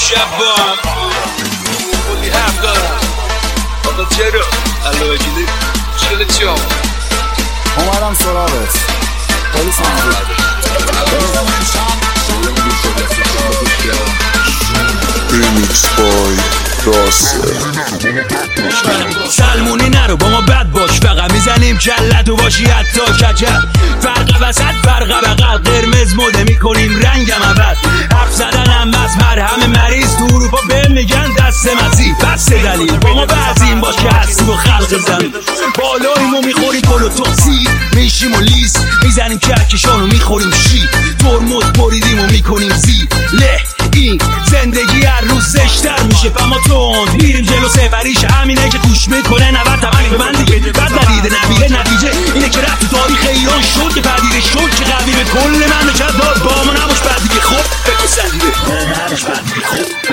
شب با هم کلی حرف دارم. آقا چرا؟ علاوه گیده چیله چی آقا؟ اومدم سراغت پلیس ریمیکس بای راسل. سلمونی نرو با ما بد باش، فقط میزنیم کلت و باشی حتی کچل. فرق وسط فرق بقل، قرمز مده میکنیم رنگم عوض. حرف زدنم بس مرهم مریض، تو اروپا به میگن دست مسیح. بس دلیل با ما بعضیم باش که هستیم و خلق زمین. بالاییم و میخوریم پلو توکسی، میشیم و لیس میزنیم کهکشان و میخوریم شیر. ترمز بریدیم و میکنیم زیر له. این زندگی هر روز زشتر میشه اما تند میریم جلو. سفریش همینه که گوش میکنه 90 تومنی به من دیگه. بد ندیده نمیره نتیجه اینه که رفت تو تاریخ ایران شد که پدیده شد که قوی به کل من نشد داد. با ما نباش بد دیگه خب بگو سندیده نباش بد دیگه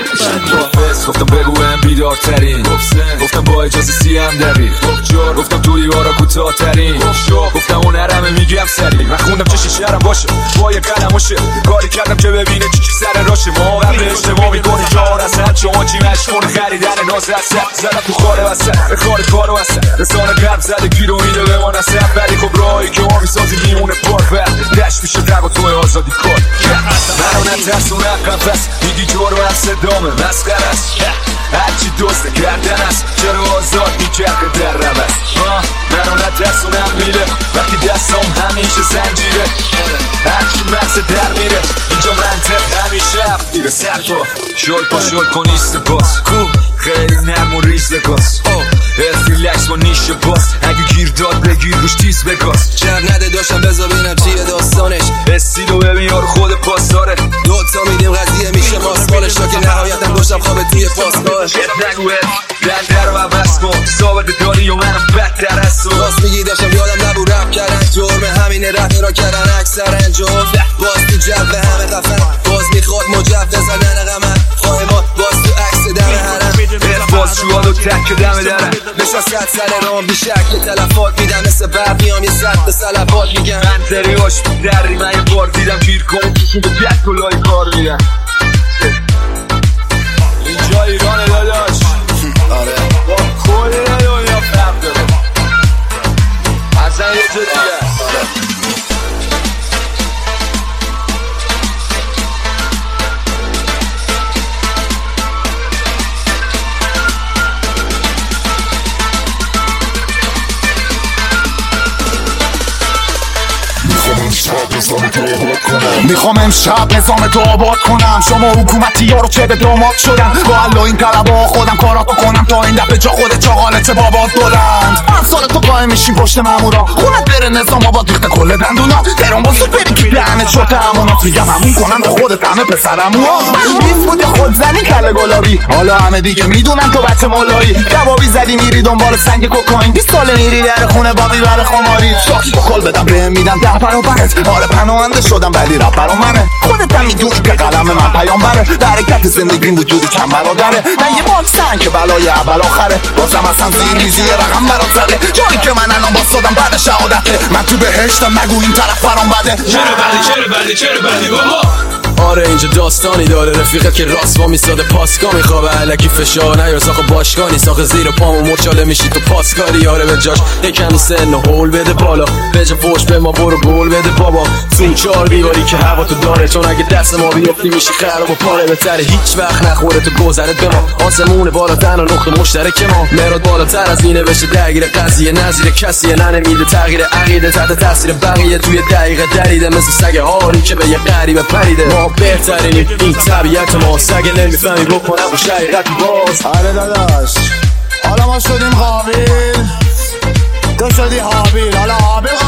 خب. گفتم بگویم بیدارترین، گفتم با اجازه سیم دبیر، گفتم تو دیوارا کوتاه ترین، گفتم اون نرمه میگم سری. من خوندم چه شیشه‌رم باشه با یه قلم باشه، کاری کردم که ببینه چی سر راشه. ما قبل اشتباه میکنی جار اصد شما چی مشکونه خریدن ناز اصد. زدم تو خاره وسط به خار کارو وسط، رسانه قلب زده گیرو میده به ما نصب. ولی خب راهی که ما میسازی میمونه پارک و دشت میشه تق و توی آزادی کار. منو نترسونه قفص میگی جور و صدامه مسخره است. هرچی دوست کردن است چرا آزاد میکرده در روست. منو نترسونه میره وقتی دستام همیشه زنجیره. هرچی مغز در میره اینجا منطق همیشه افیره. سر با شل کن ایست باز کو خیلی نرم و ریز لگاس. ریلکس با نیش باز اگه گیر داد بگیر روش تیز بگاز. چند نده داشتم بذار ببینم چیه داستانش. استیلو ببین یارو خود پاس داره. دوتا میدیم قضیه میشه ماسمالش تا که نهایتم داشتم خوابه توی پاسگاهش. نگوه در رو عوض کن ثابت داری و منم بدتر از تو. باز میگی داشتم یادم نبود رپ کردن جرمه همینه رفت را کردن اکثر انجام. باز تو جو همه خفن باز میخواد مجوز زدن غمن. خواهی ما باز تو عکس دم هرم باز شوال و تک دم درم. نشاست سر رام بی شکل تلفات میدم مثل بر میام یه صد به سلفات میگم. من تریاش دری من یه بار دیدم گیر کنه چشون به 10 کلای کار میدم. اینجا ایرانه داداش. آره با کل دنیا فرق داره. اصلا یه جا دیگه میخوام امشب نظام تو آباد کنم. شما حکومتی ها رو چه به داماد شدن. با الله این طلبا خودم کاراتو کنم تا این دفعه جا خودت چاقالت بابات بلند. من سال تو قایم میشیم پشت مامورا خونت بره نظام آباد ریخته کل دندونا. تهران با زود بری که دهنت شد همونات میگم همون کنم به خودت همه پسرمونا. بیف بود خود زنی کله گلابی حالا همه دیگه میدونن تو بچه مولایی. کبابی زدی میری دنبال سنگ کوکائین 20 ساله میری در خونه بابی بر خماری. شاکی با کل بدم بهم میدم 10 برابرت. آره پناهنده شدم ولی رپ برا منه. خودت هم میدونی که قلم من پیامبره. در حرکت زندگیم وجودی کم برادره. من یه باکسن که بلای اول آخره. بازم اصلا زیر میزی رقم برات زده. جایی که من الان باستادم بعد شهادته. من تو بهشتم نگو این طرف برام بده. چرا بدی بابا. آره اینجا داستانی داره رفیقت که راست با میستاده پاسگاه میخوابه علکی فشار نیار ساخ باشگانی ساخ زیر پامو مچاله میشی تو پاسکاری. آره به جاش یکم سن و هول بده بالا بجا فوش به ما برو گل بده بابا. تو 4 دیواری که هوا تو داره چون اگه دست ما بیفتی میشی خراب و پاره بهتره هیچ وقت نخوره تو گذرت به ما. آسمون بالاتر و نقطه مشترک ما مراد بالاتر از اینه بشه درگیر قضیه نظیر کسی نمیده تغییر عقیده تحت تاثیر بقیه توی دقیقه دریده مثل سگ هاری که به یه غریبه پریده. ما بهترینی این طبیعت ما سگ نمیفهمی بکنم و شقیقت باز. آره داداش حالا ما شدیم قابل تو شدی حابیل. حالا حابیل